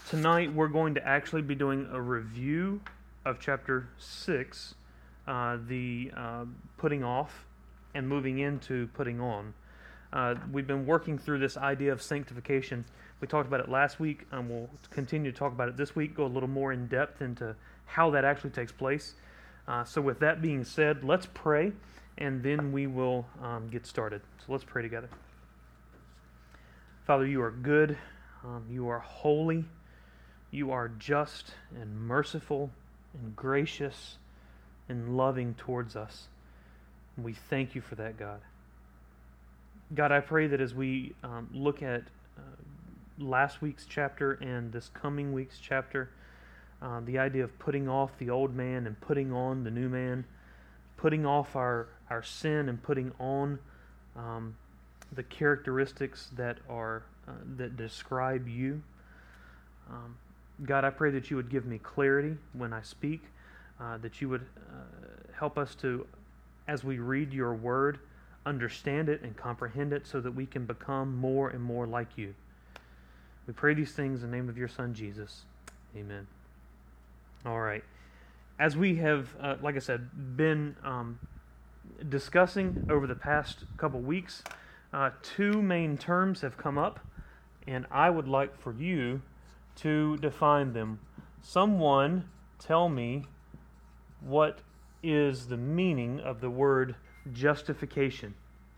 Tonight we're going to actually be doing a review of chapter 6, the putting off and moving into putting on. We've been working through this idea of sanctification. We talked about it last week, and we'll continue to talk about it this week, go a little more in depth into how that actually takes place. So with that being said, let's pray, and then we will get started. So let's pray together. Father, you are good, you are holy, you are just and merciful and gracious and loving towards us. And we thank you for that, God. God, I pray that as we look at last week's chapter and this coming week's chapter, the idea of putting off the old man and putting on the new man, putting off our sin and putting on the characteristics that are that describe you. God, I pray that you would give me clarity when I speak, that you would help us to, as we read your word, understand it and comprehend it so that we can become more and more like you. We pray these things in the name of your Son, Jesus. Amen. All right. As we have, like I said, been discussing over the past couple weeks, two main terms have come up, and I would like for you to define them. Someone tell me what is the meaning of the word justification.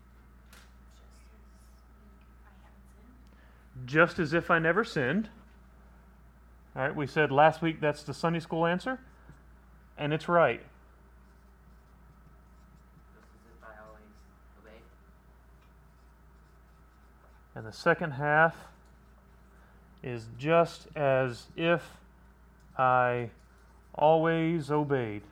Just as if I never sinned. All right, we said last week that's the Sunday school answer, and it's right. Just as if I always obeyed. And the second half is just as if I always obeyed.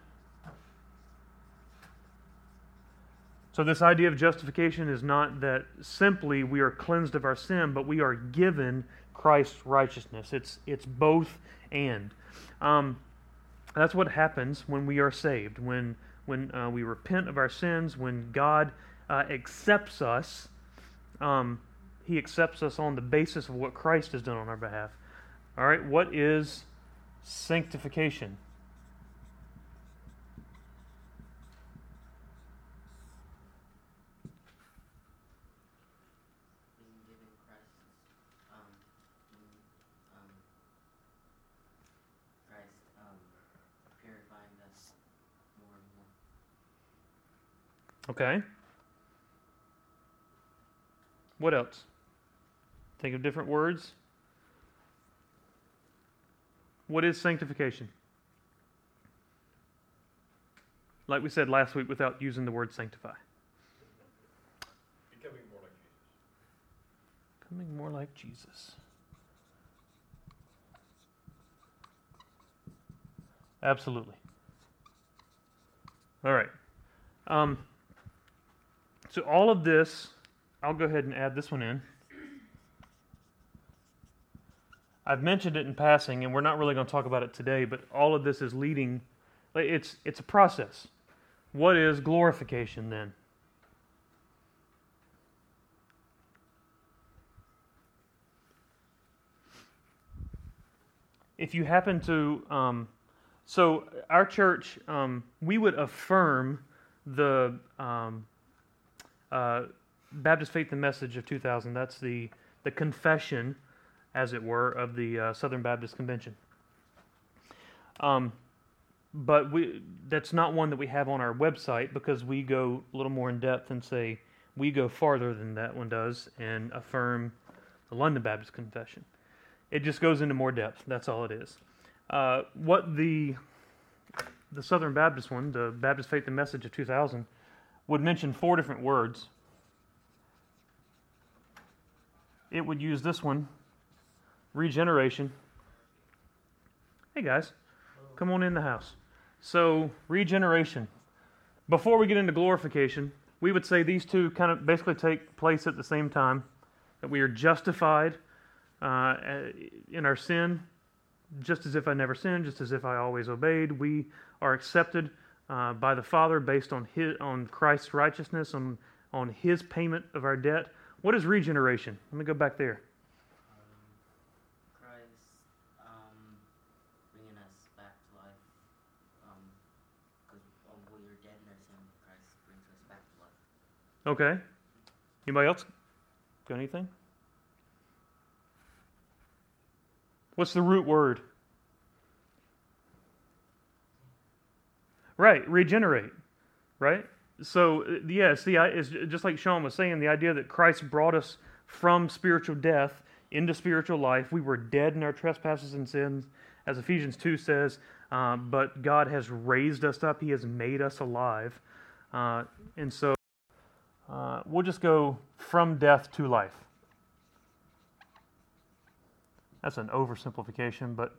So this idea of justification is not that simply we are cleansed of our sin, but we are given Christ's righteousness. It's both and. That's what happens when we are saved. When we repent of our sins, when God accepts us, He accepts us on the basis of what Christ has done on our behalf. All right, what is sanctification? Purifying us more and more. Okay. What else? Think of different words. What is sanctification? Like we said last week, without using the word sanctify. Becoming more like Jesus. Becoming more like Jesus. Absolutely. All right. So all of this, I'll go ahead and add this one in. I've mentioned it in passing, and we're not really going to talk about it today, but all of this is leading, it's a process. What is glorification then? If you happen to... So our church, we would affirm the Baptist Faith and Message of 2000. That's the confession, as it were, of the Southern Baptist Convention. But that's not one that we have on our website because we go a little more in depth and say we go farther than that one does and affirm the London Baptist Confession. It just goes into more depth. That's all it is. What the Southern Baptist one, the Baptist Faith and Message of 2000, would mention 4 different words. It would use this one, regeneration. Hey guys, come on in the house. So, regeneration. Before we get into glorification, we would say these two kind of basically take place at the same time. That we are justified in our sin, just as if I never sinned, just as if I always obeyed. We are accepted by the Father based on Christ's righteousness, on His payment of our debt. What is regeneration? Let me go back there. Christ Okay. Anybody else? Got anything? What's the root word? Right, regenerate. Right? So, yes, it's just like Sean was saying, the idea that Christ brought us from spiritual death into spiritual life. We were dead in our trespasses and sins, as Ephesians 2 says, but God has raised us up. He has made us alive. And so we'll just go from death to life. That's an oversimplification, but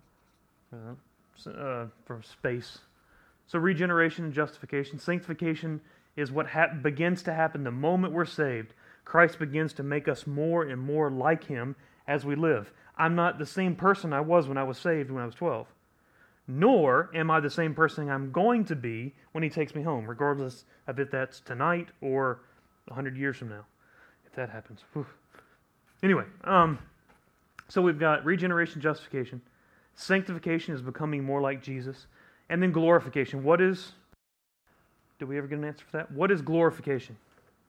from space. So regeneration and justification. Sanctification is what begins to happen the moment we're saved. Christ begins to make us more and more like Him as we live. I'm not the same person I was when I was saved when I was 12. Nor am I the same person I'm going to be when He takes me home, regardless of if that's tonight or 100 years from now, if that happens. Whew. Anyway, so we've got regeneration, justification. Sanctification is becoming more like Jesus. And then glorification. Did we ever get an answer for that? What is glorification?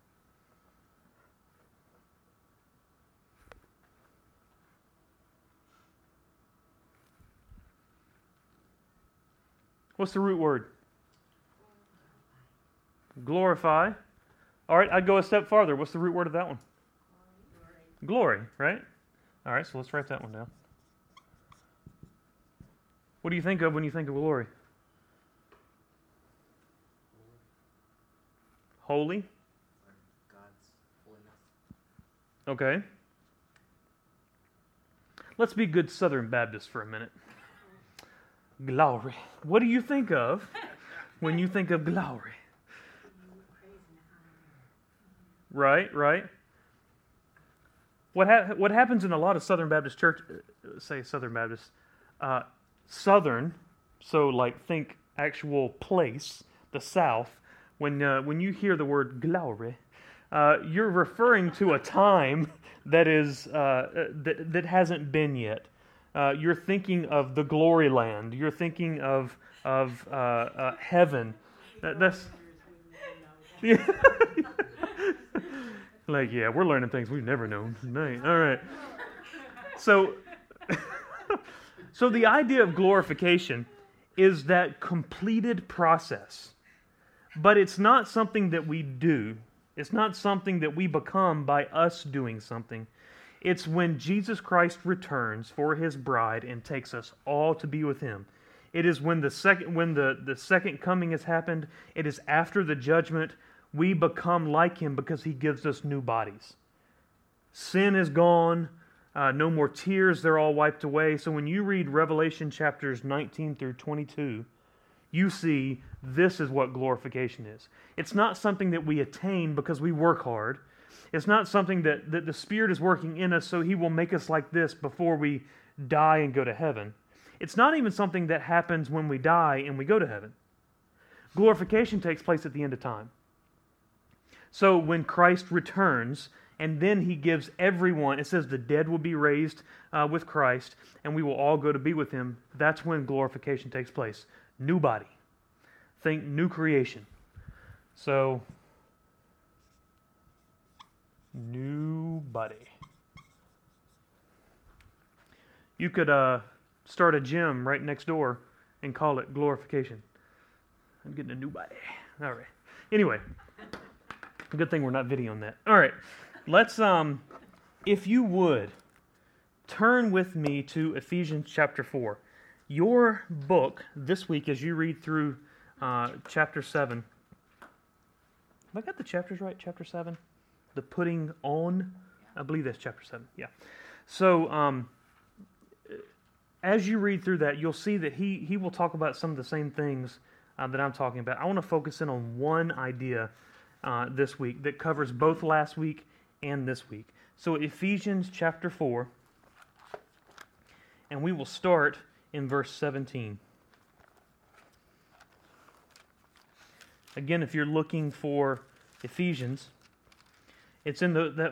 What's the root word? Glorify. All right, I'd go a step farther. What's the root word of that one? Glory, right? All right, so let's write that one down. What do you think of when you think of glory? Holy. God's holiness. Okay. Let's be good Southern Baptists for a minute. Glory. What do you think of when you think of glory? Right. What happens in a lot of Southern Baptist church, say Southern Baptist, Southern, so like think actual place, the South. When you hear the word glory, you're referring to a time that is that hasn't been yet. You're thinking of the glory land. You're thinking of heaven. That's yeah. Like we're learning things we've never known. Nice. All right. So the idea of glorification is that completed process. But it's not something that we do. It's not something that we become by us doing something. It's when Jesus Christ returns for His bride and takes us all to be with Him. It is when the second coming has happened. It is after the judgment. We become like Him because He gives us new bodies. Sin is gone. No more tears. They're all wiped away. So when you read Revelation chapters 19 through 22, you see this is what glorification is. It's not something that we attain because we work hard. It's not something that the Spirit is working in us so He will make us like this before we die and go to heaven. It's not even something that happens when we die and we go to heaven. Glorification takes place at the end of time. So when Christ returns, and then He gives everyone, it says the dead will be raised with Christ, and we will all go to be with Him. That's when glorification takes place. New body. Think new creation. So, new body. You could start a gym right next door and call it glorification. I'm getting a new body. All right. Anyway, good thing we're not videoing that. All right. Let's, if you would, turn with me to Ephesians chapter 4. Your book this week, as you read through chapter 7. Have I got the chapters right? Chapter 7? The putting on? I believe that's chapter 7. Yeah. So, as you read through that, you'll see that he will talk about some of the same things that I'm talking about. I want to focus in on one idea this week that covers both last week and this week. So, Ephesians chapter 4, and we will start in verse 17. Again, if you're looking for Ephesians, it's in that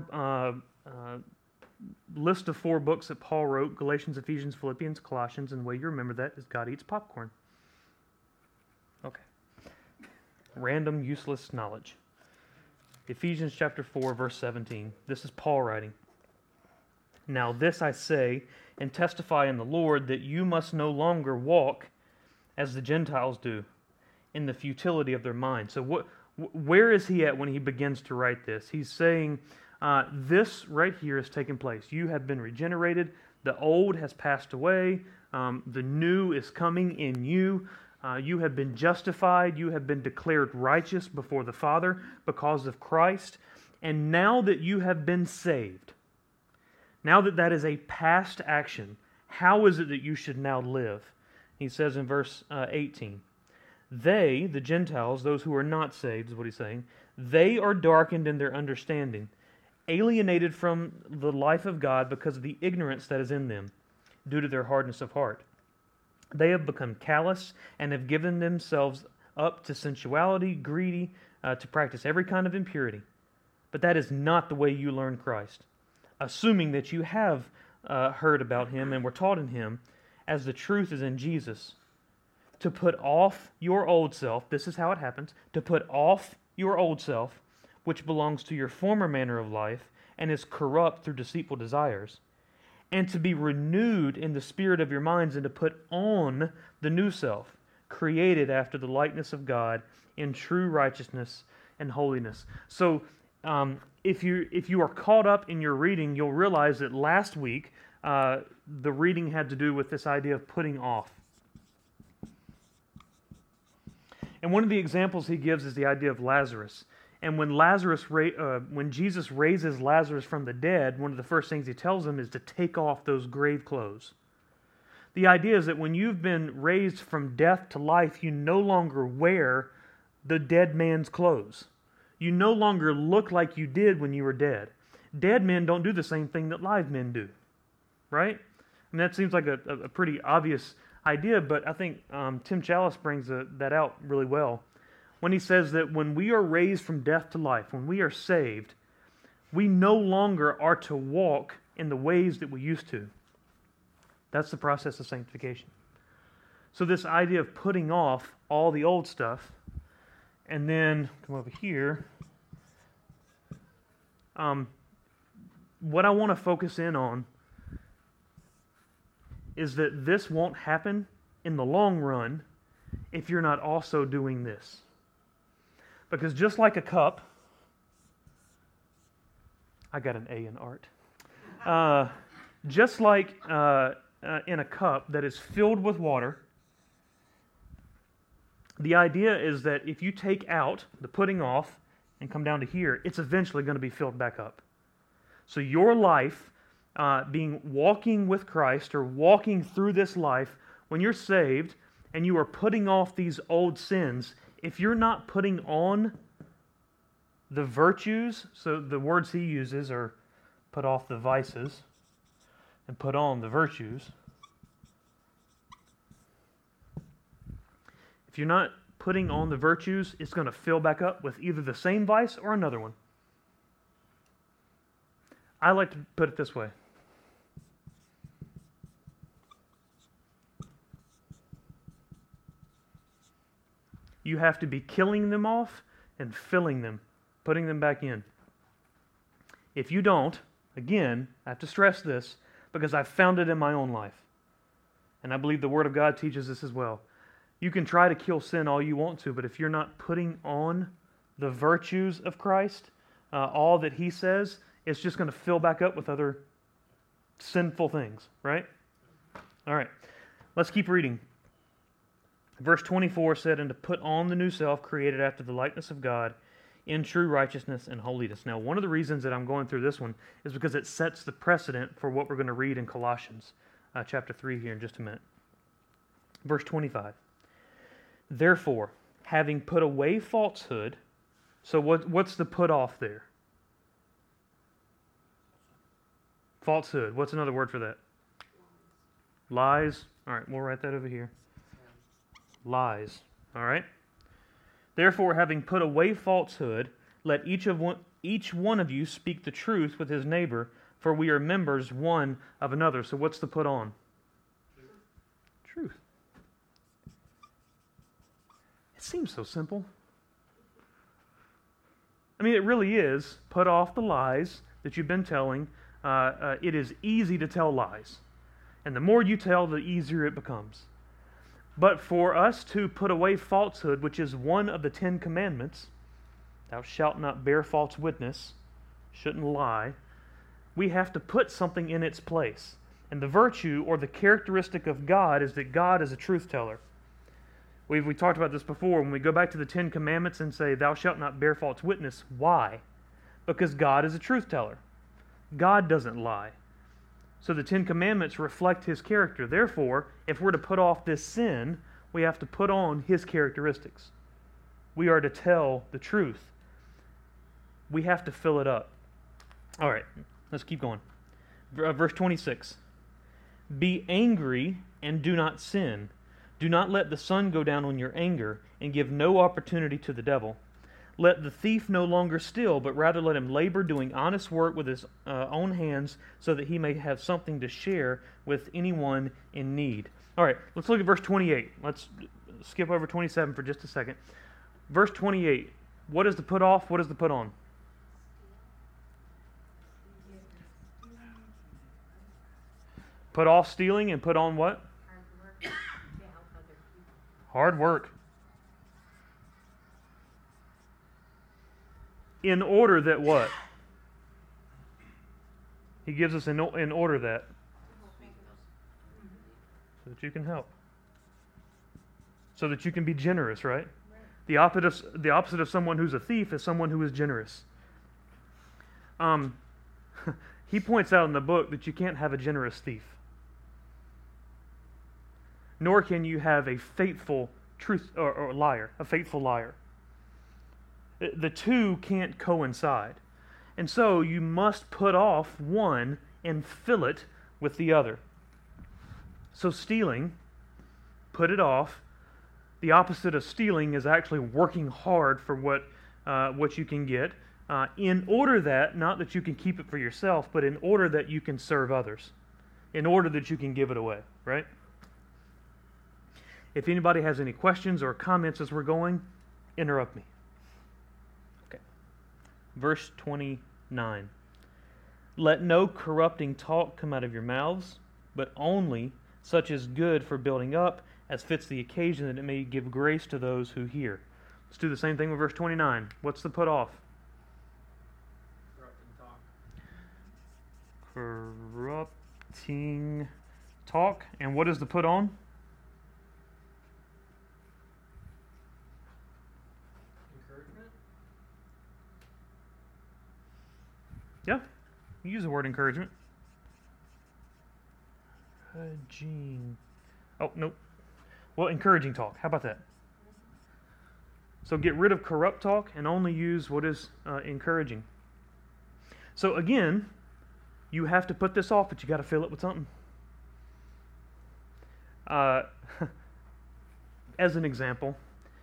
list of 4 books that Paul wrote: Galatians, Ephesians, Philippians, Colossians, and the way you remember that is God eats popcorn. Okay. Random, useless knowledge. Ephesians chapter 4, verse 17. This is Paul writing. Now this I say and testify in the Lord, that you must no longer walk as the Gentiles do, in the futility of their mind. So where is he at when he begins to write this? He's saying this right here has taken place. You have been regenerated. The old has passed away. The new is coming in you. You have been justified. You have been declared righteous before the Father because of Christ. And now that you have been saved, now that that is a past action, how is it that you should now live? He says in verse 18, they, the Gentiles, those who are not saved, is what he's saying, they are darkened in their understanding, alienated from the life of God because of the ignorance that is in them, due to their hardness of heart. They have become callous and have given themselves up to sensuality, greedy, to practice every kind of impurity. But that is not the way you learn Christ, assuming that you have heard about him and were taught in him, as the truth is in Jesus. To put off your old self, this is how it happens, to put off your old self, which belongs to your former manner of life and is corrupt through deceitful desires, and to be renewed in the spirit of your minds, and to put on the new self, created after the likeness of God in true righteousness and holiness. So if you are caught up in your reading, you'll realize that last week the reading had to do with this idea of putting off. And one of the examples he gives is the idea of Lazarus. And when Jesus raises Lazarus from the dead, one of the first things he tells him is to take off those grave clothes. The idea is that when you've been raised from death to life, you no longer wear the dead man's clothes. You no longer look like you did when you were dead. Dead men don't do the same thing that live men do, right? I mean, that seems like a pretty obvious idea, but I think Tim Challis brings that out really well when he says that when we are raised from death to life, when we are saved, we no longer are to walk in the ways that we used to. That's the process of sanctification. So this idea of putting off all the old stuff, and then come over here, what I want to focus in on is that this won't happen in the long run if you're not also doing this. Because just like a cup, I got an A in art. Just like in a cup that is filled with water, the idea is that if you take out the putting off and come down to here, it's eventually going to be filled back up. So your life, walking with Christ or walking through this life, when you're saved and you are putting off these old sins, if you're not putting on the virtues, so the words he uses are put off the vices and put on the virtues. If you're not putting on the virtues, it's going to fill back up with either the same vice or another one. I like to put it this way. You have to be killing them off and filling them, putting them back in. If you don't, again, I have to stress this because I've found it in my own life. And I believe the Word of God teaches this as well. You can try to kill sin all you want to, but if you're not putting on the virtues of Christ, all that He says, it's just going to fill back up with other sinful things, right? All right, let's keep reading. Verse 24 said, and to put on the new self created after the likeness of God in true righteousness and holiness. Now, one of the reasons that I'm going through this one is because it sets the precedent for what we're going to read in Colossians chapter 3 here in just a minute. Verse 25. Therefore, having put away falsehood, so what's the put off there? Falsehood. What's another word for that? Lies. All right, we'll write that over here. Lies. All right? Therefore, having put away falsehood, let each one of you speak the truth with his neighbor, for we are members one of another. So what's the put on? Truth. It seems so simple. I mean, it really is. Put off the lies that you've been telling. It is easy to tell lies. And the more you tell, the easier it becomes. But for us to put away falsehood, which is one of the 10 commandments, thou shalt not bear false witness, shouldn't lie, we have to put something in its place. And the virtue or the characteristic of God is that God is a truth teller. We talked about this before. When we go back to the 10 commandments and say, thou shalt not bear false witness, why? Because God is a truth teller. God doesn't lie. So the 10 commandments reflect His character. Therefore, if we're to put off this sin, we have to put on His characteristics. We are to tell the truth. We have to fill it up. All right, let's keep going. Verse 26. Be angry and do not sin. Do not let the sun go down on your anger, and give no opportunity to the devil. Let the thief no longer steal, but rather let him labor doing honest work with his own hands, so that he may have something to share with anyone in need. All right, let's look at verse 28. Let's skip over 27 for just a second. Verse 28. What is the put off? What is the put on? Put off stealing and put on what? Hard work. In order that what? He gives us in order that. So that you can help. So that you can be generous, right? The opposite of someone who's a thief is someone who is generous. He points out in the book that you can't have a generous thief. Nor can you have a faithful or liar, a faithful liar. The two can't coincide. And so you must put off one and fill it with the other. So stealing, put it off. The opposite of stealing is actually working hard for what you can get, in order that, not that you can keep it for yourself, but in order that you can serve others, in order that you can give it away, right? If anybody has any questions or comments as we're going, interrupt me. Okay. Verse 29. Let no corrupting talk come out of your mouths, but only such as good for building up, as fits the occasion, that it may give grace to those who hear. Let's do the same thing with verse 29. What's the put off? Corrupting talk. And what is the put on? Yeah, you use the word encouragement. Oh, nope. Well, encouraging talk. How about that? So get rid of corrupt talk and only use what is encouraging. So again, you have to put this off, but you got to fill it with something. As an example,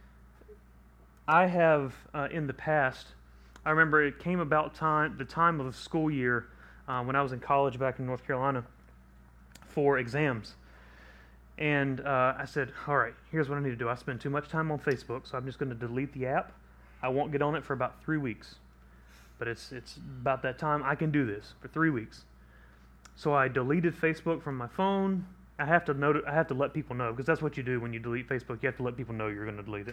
I have in the past, I remember it came about the time of the school year when I was in college back in North Carolina for exams. And I said, all right, here's what I need to do. I spend too much time on Facebook, so I'm just going to delete the app. I won't get on it for about 3 weeks. But it's about that time I can do this for 3 weeks. So I deleted Facebook from my phone. I have to let people know, because that's what you do when you delete Facebook. You have to let people know you're going to delete it.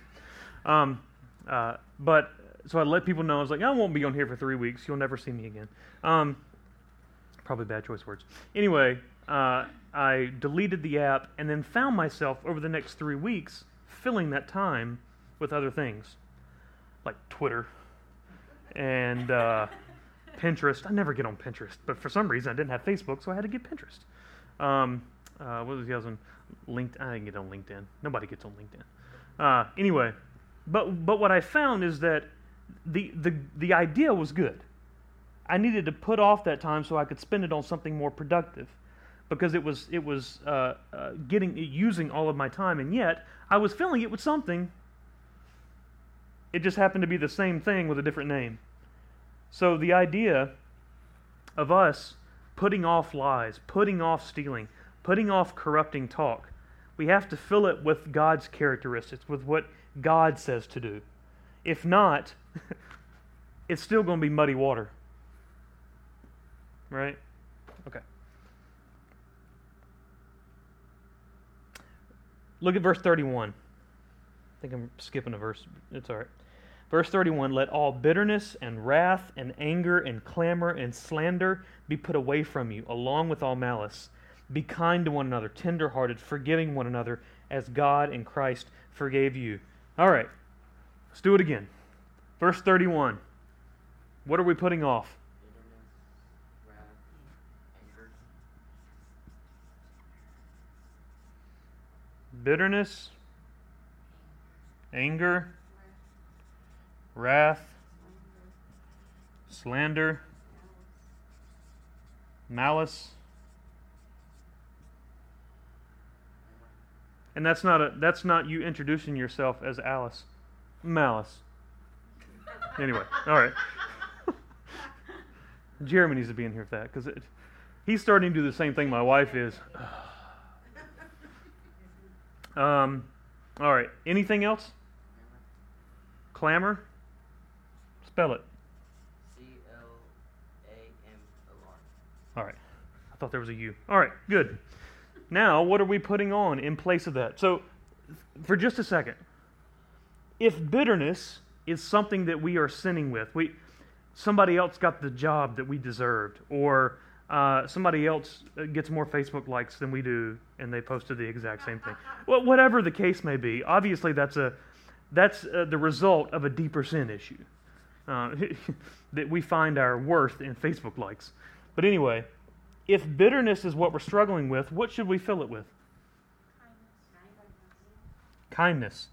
So I let people know. I was like, I won't be on here for 3 weeks. You'll never see me again. Probably bad choice words. Anyway, I deleted the app and then found myself over the next 3 weeks filling that time with other things, like Twitter and Pinterest. I never get on Pinterest, but for some reason I didn't have Facebook, so I had to get Pinterest. What was the other one? LinkedIn. I didn't get on LinkedIn. Nobody gets on LinkedIn. Anyway, but what I found is that the idea was good. I needed to put off that time so I could spend it on something more productive, because it was using all of my time, and yet I was filling it with something. It just happened to be the same thing with a different name. So the idea of us putting off lies, putting off stealing, putting off corrupting talk, we have to fill it with God's characteristics, with what God says to do. If not, it's still going to be muddy water. Right? Okay. Look at verse 31. I think I'm skipping a verse. It's all right. Verse 31, let all bitterness and wrath and anger and clamor and slander be put away from you, along with all malice. Be kind to one another, tender-hearted, forgiving one another, as God in Christ forgave you. All right, let's do it again. Verse 31. What are we putting off? Bitterness, wrath, anger. Bitterness, anger, wrath, slander, malice. And that's not you introducing yourself as Alice. Malice. Anyway, all right. Jeremy needs to be in here for that because he's starting to do the same thing my wife is. All right. Anything else? Clamor. Spell it. CLAMOR. All right. I thought there was a U. All right. Good. Now, what are we putting on in place of that? So, for just a second, if bitterness is something that we are sinning with, somebody else got the job that we deserved, or somebody else gets more Facebook likes than we do, and they posted the exact same thing. Well, whatever the case may be, obviously that's the result of a deeper sin issue that we find our worth in Facebook likes. But anyway, if bitterness is what we're struggling with, what should we fill it with? Kindness.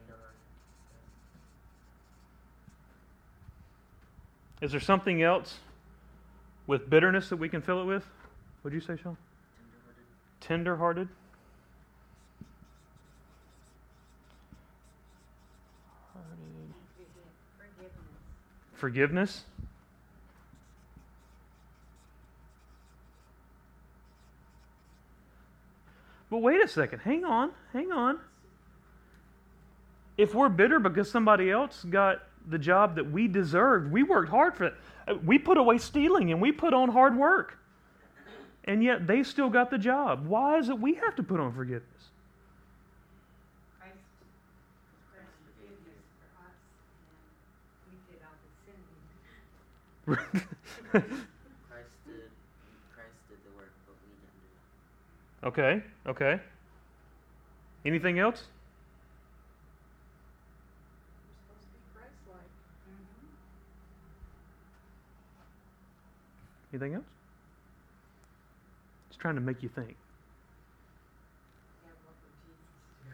Is there something else with bitterness that we can fill it with? What did you say, Sean? Tender-hearted. Forgiveness. But wait a second. Hang on. If we're bitter because somebody else got the job that we deserved, we worked hard for it. We put away stealing and we put on hard work. And yet they still got the job. Why is it we have to put on forgiveness? Christ forgiveness for us, and we did all the sinning. Christ did the work, but we didn't do it. Okay. Anything else? We're supposed to be Christ-like. Anything else? Just trying to make you think. Yeah, what would Jesus do?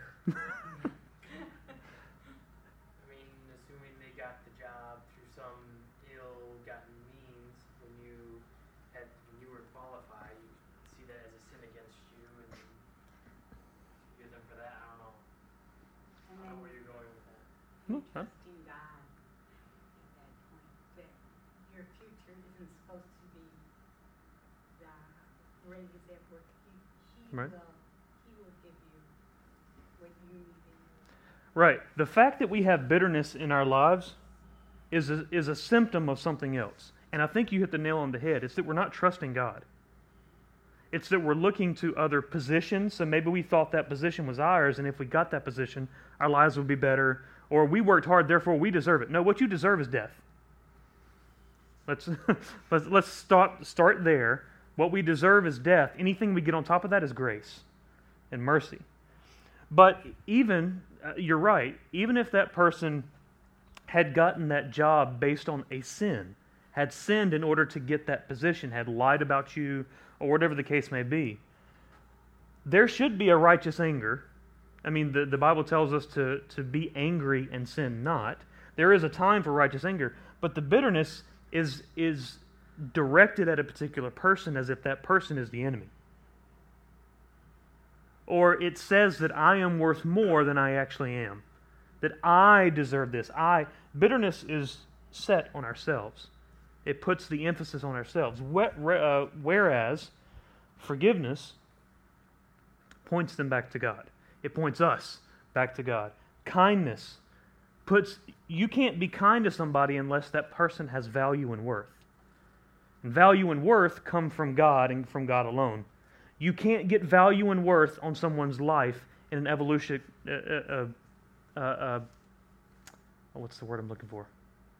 I mean, assuming they got the job through some ill-gotten means, when you were qualified, you see that as a sin against you, and forgive them for that. I don't know. I don't know where you're going with that. Trusting God at that point, that your future isn't supposed to be the great as at work. Right. He will give you what you need in your life. Right. The fact that we have bitterness in our lives is a symptom of something else. And I think you hit the nail on the head. It's that we're not trusting God. It's that we're looking to other positions. So maybe we thought that position was ours, and if we got that position, our lives would be better. Or we worked hard, therefore we deserve it. No, what you deserve is death. Let's start there. What we deserve is death. Anything we get on top of that is grace and mercy. But even, you're right, even if that person had gotten that job based on a sin, had sinned in order to get that position, had lied about you, or whatever the case may be, there should be a righteous anger. I mean, the Bible tells us to be angry and sin not. There is a time for righteous anger, but the bitterness is directed at a particular person as if that person is the enemy. Or it says that I am worth more than I actually am. That I deserve this. Bitterness is set on ourselves. It puts the emphasis on ourselves. Whereas forgiveness points them back to God. It points us back to God. Kindness you can't be kind to somebody unless that person has value and worth. And value and worth come from God and from God alone. You can't get value and worth on someone's life in an evolution. What's the word I'm looking for?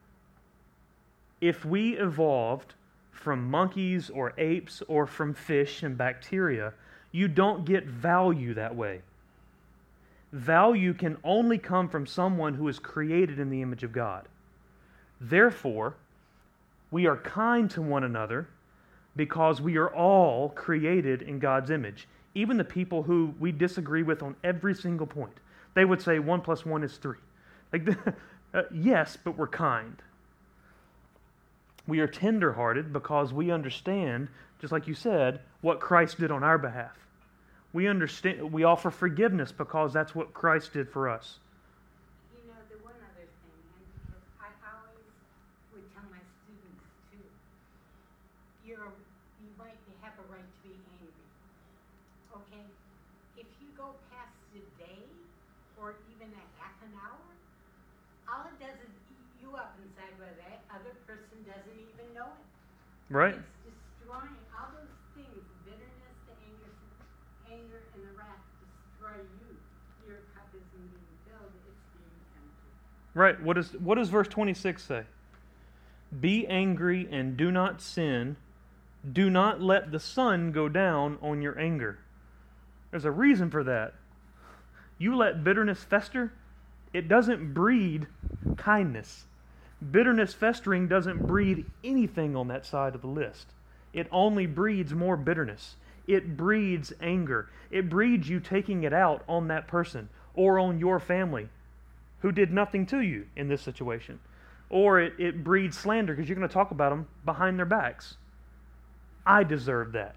If we evolved from monkeys or apes or from fish and bacteria, you don't get value that way. Value can only come from someone who is created in the image of God. Therefore, we are kind to one another because we are all created in God's image. Even the people who we disagree with on every single point. They would say 1 + 1 is 3. Yes, but we're kind. We are tender-hearted because we understand, just like you said, what Christ did on our behalf. We understand. We offer forgiveness because that's what Christ did for us. You know, the one other thing, and because I always would tell my students too, you might have a right to be angry. Okay? If you go past a day or even a half an hour, all it does is eat you up inside where that other person doesn't even know it. Right? It's destroying all those things, bitterness, the anger and the wrath destroy you. Your cup isn't being filled, it's being empty. Right. What does verse 26 say? Be angry and do not sin. Do not let the sun go down on your anger. There's a reason for that. You let bitterness fester, it doesn't breed kindness. Bitterness festering doesn't breed anything on that side of the list. It only breeds more bitterness. It breeds anger. It breeds you taking it out on that person or on your family who did nothing to you in this situation. Or it breeds slander because you're going to talk about them behind their backs. I deserve that.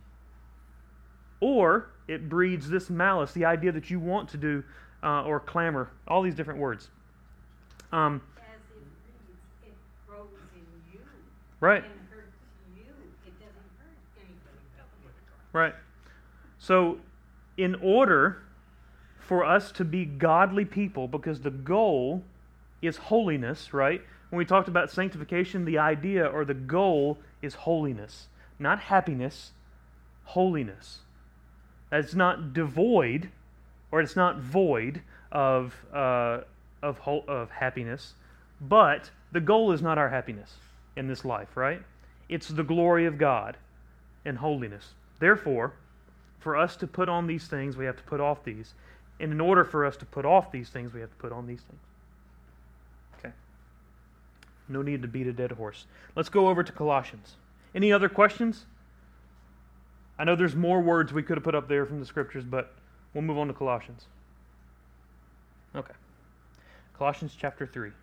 Or it breeds this malice, the idea that you want to do or clamor, all these different words. As it breeds, it grows in you. Right. And hurts you. It doesn't hurt anybody else. Right. So, in order for us to be godly people, because the goal is holiness, right? When we talked about sanctification, the idea or the goal is holiness. Not happiness, holiness. It's not devoid, or it's not void of happiness, but the goal is not our happiness in this life, right? It's the glory of God and holiness. Therefore, for us to put on these things, we have to put off these. And in order for us to put off these things, we have to put on these things. Okay. No need to beat a dead horse. Let's go over to Colossians. Any other questions? I know there's more words we could have put up there from the scriptures, but we'll move on to Colossians. Okay. Colossians chapter 3.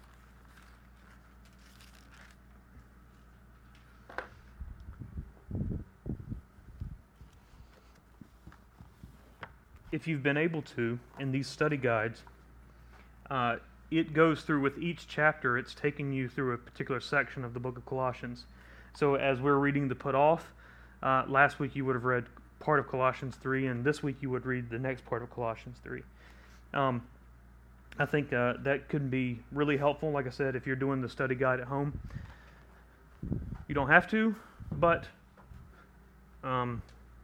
If you've been able to, in these study guides, it goes through with each chapter, it's taking you through a particular section of the book of Colossians. So as we're reading the put off, last week you would have read part of Colossians 3, and this week you would read the next part of Colossians 3. I think that could be really helpful. Like I said, if you're doing the study guide at home, you don't have to, but why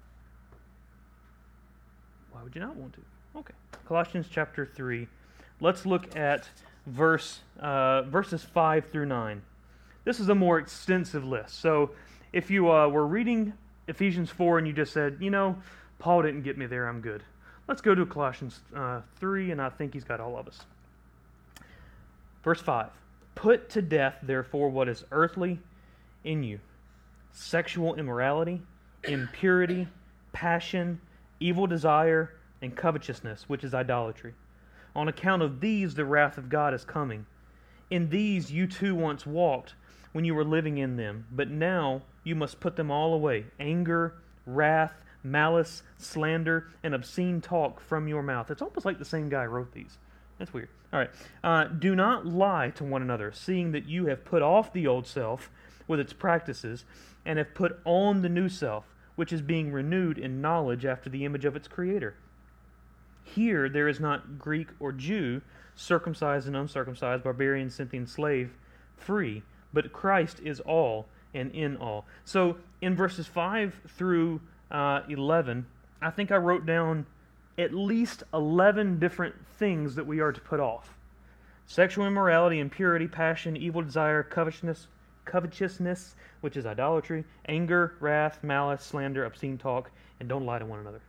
would you not want to? Okay, Colossians chapter 3. Let's look at verses 5 through 9. This is a more extensive list. So if you were reading Ephesians 4 and you just said, Paul didn't get me there, I'm good. Let's go to Colossians 3, and I think he's got all of us. Verse 5. Put to death, therefore, what is earthly in you: sexual immorality, impurity, passion, evil desire, and covetousness, which is idolatry. On account of these, the wrath of God is coming. In these you too once walked when you were living in them, but now you must put them all away: anger, wrath, malice, slander, and obscene talk from your mouth. It's almost like the same guy wrote these. That's weird. All right. Do not lie to one another, seeing that you have put off the old self with its practices, and have put on the new self, which is being renewed in knowledge after the image of its Creator. Here, there is not Greek or Jew, circumcised and uncircumcised, barbarian, Scythian, slave, free, but Christ is all and in all. So in verses 5 through 11, I think I wrote down at least 11 different things that we are to put off. Sexual immorality, impurity, passion, evil desire, covetousness, which is idolatry, anger, wrath, malice, slander, obscene talk, and don't lie to one another.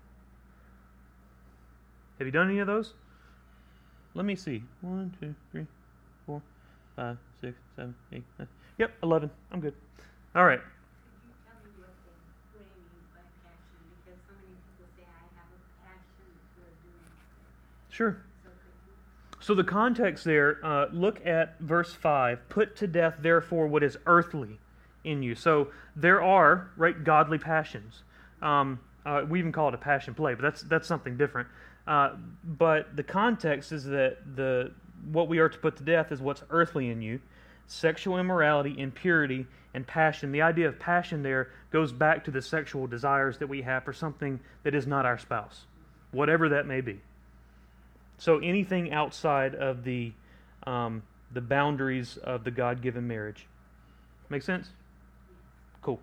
Have you done any of those? Let me see. 1, 2, 3, 4, 5, 6, 7, 8, 9. Yep, 11. I'm good. All right. Could you tell me what he means by passion? Because so many people say, I have a passion for doing something. Sure. So could you? So the context there, look at verse 5. Put to death, therefore, what is earthly in you. So there are, right, godly passions. We even call it a passion play, but that's something different. But the context is that what we are to put to death is what's earthly in you. Sexual immorality, impurity, and passion. The idea of passion there goes back to the sexual desires that we have for something that is not our spouse, whatever that may be. So anything outside of the boundaries of the God-given marriage. Make sense? Cool.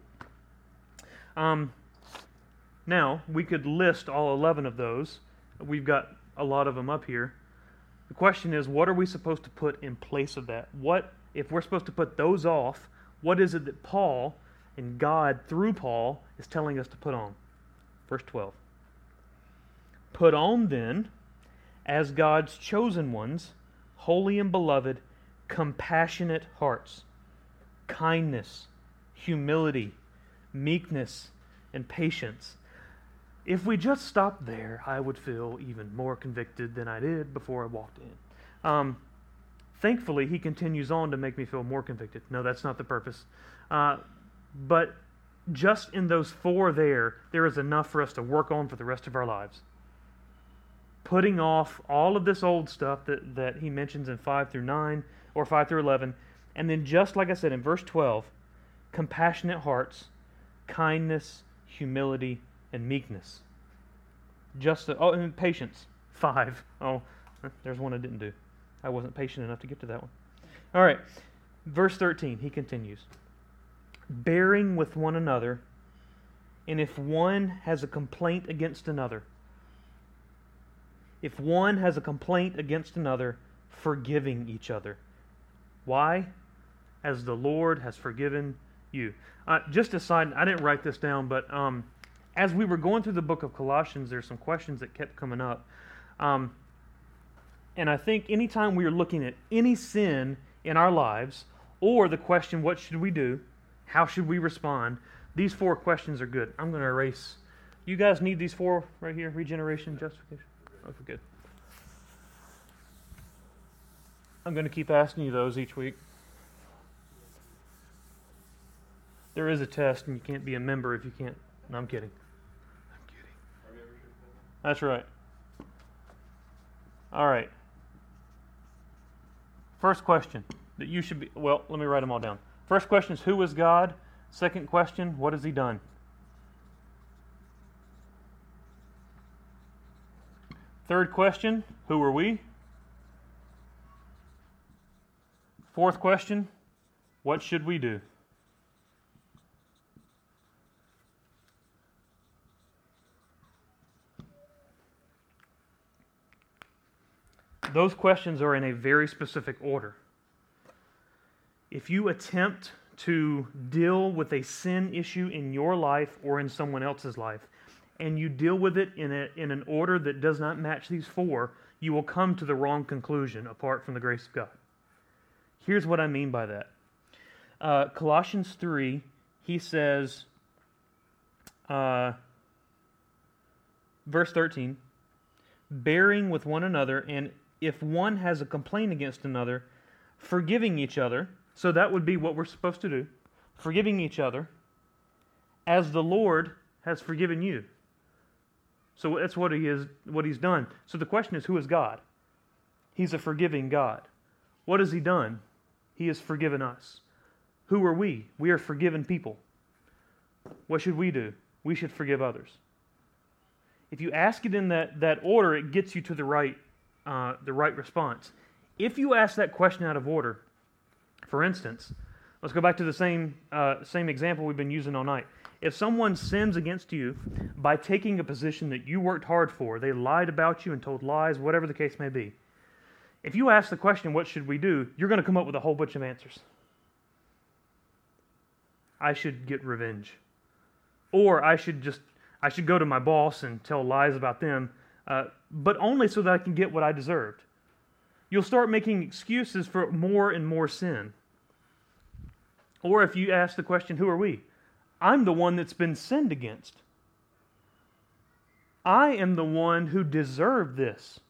Now, we could list all 11 of those. We've got a lot of them up here. The question is, what are we supposed to put in place of that? What, if we're supposed to put those off, what is it that Paul and God, through Paul, is telling us to put on? Verse 12. Put on then, as God's chosen ones, holy and beloved, compassionate hearts, kindness, humility, meekness, and patience. If we just stopped there, I would feel even more convicted than I did before I walked in. Thankfully, he continues on to make me feel more convicted. No, that's not the purpose. But just in those 4 there is enough for us to work on for the rest of our lives. Putting off all of this old stuff that he mentions in 5 through 9 or 5 through 11. And then just like I said in verse 12, compassionate hearts, kindness, humility, and meekness. And patience. 5. Oh, there's one I didn't do. I wasn't patient enough to get to that one. All right. Verse 13, he continues. Bearing with one another, and if one has a complaint against another, forgiving each other. Why? As the Lord has forgiven you. Just a side, I didn't write this down, but as we were going through the book of Colossians, there's some questions that kept coming up. And I think anytime we are looking at any sin in our lives, or the question, what should we do? How should we respond? These 4 questions are good. I'm going to erase. You guys need these 4 right here? Regeneration, justification? Okay, good. I'm going to keep asking you those each week. There is a test, and you can't be a member if you can't. No, I'm kidding. That's right. All right. First question that you should be, well, let me write them all down. First question is, who is God? Second question, what has he done? Third question, who are we? Fourth question, what should we do? Those questions are in a very specific order. If you attempt to deal with a sin issue in your life or in someone else's life, and you deal with it in an order that does not match these 4, you will come to the wrong conclusion apart from the grace of God. Here's what I mean by that. Colossians 3, he says, verse 13, bearing with one another, and if one has a complaint against another, forgiving each other. So that would be what we're supposed to do. Forgiving each other as the Lord has forgiven you. So that's what he's done. So the question is, who is God? He's a forgiving God. What has he done? He has forgiven us. Who are we? We are forgiven people. What should we do? We should forgive others. If you ask it in that order, it gets you to the right response. If you ask that question out of order, for instance, let's go back to the same example we've been using all night. If someone sins against you by taking a position that you worked hard for, they lied about you and told lies, whatever the case may be, if you ask the question, what should we do, you're going to come up with a whole bunch of answers. I should get revenge. Or I should go to my boss and tell lies about them, but only so that I can get what I deserved. You'll start making excuses for more and more sin. Or if you ask the question, who are we? I'm the one that's been sinned against. I am the one who deserved this.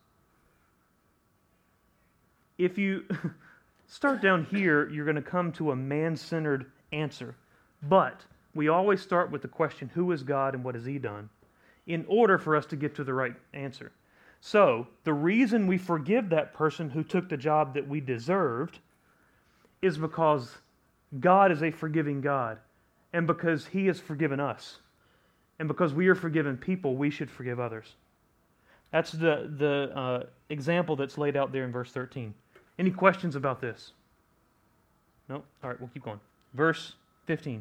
If you start down here, you're going to come to a man-centered answer. But we always start with the question, who is God and what has He done, in order for us to get to the right answer. So, the reason we forgive that person who took the job that we deserved is because God is a forgiving God, and because He has forgiven us. And because we are forgiven people, we should forgive others. That's the example that's laid out there in verse 13. Any questions about this? No? All right, we'll keep going. Verse 14.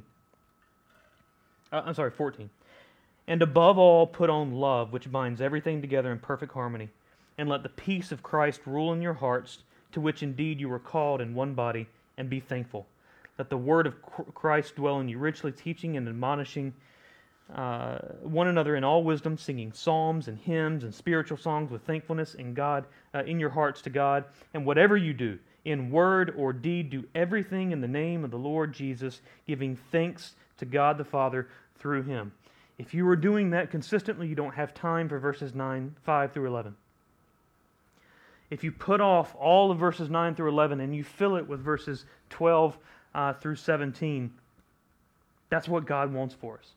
And above all, put on love, which binds everything together in perfect harmony. And let the peace of Christ rule in your hearts, to which indeed you were called in one body, and be thankful. Let the word of Christ dwell in you richly, teaching and admonishing one another in all wisdom, singing psalms and hymns and spiritual songs with thankfulness in God, in your hearts to God. And whatever you do, in word or deed, do everything in the name of the Lord Jesus, giving thanks to God the Father through Him. If you are doing that consistently, you don't have time for verses 5 through 11. If you put off all of verses 9 through 11 and you fill it with verses 12 through 17, that's what God wants for us.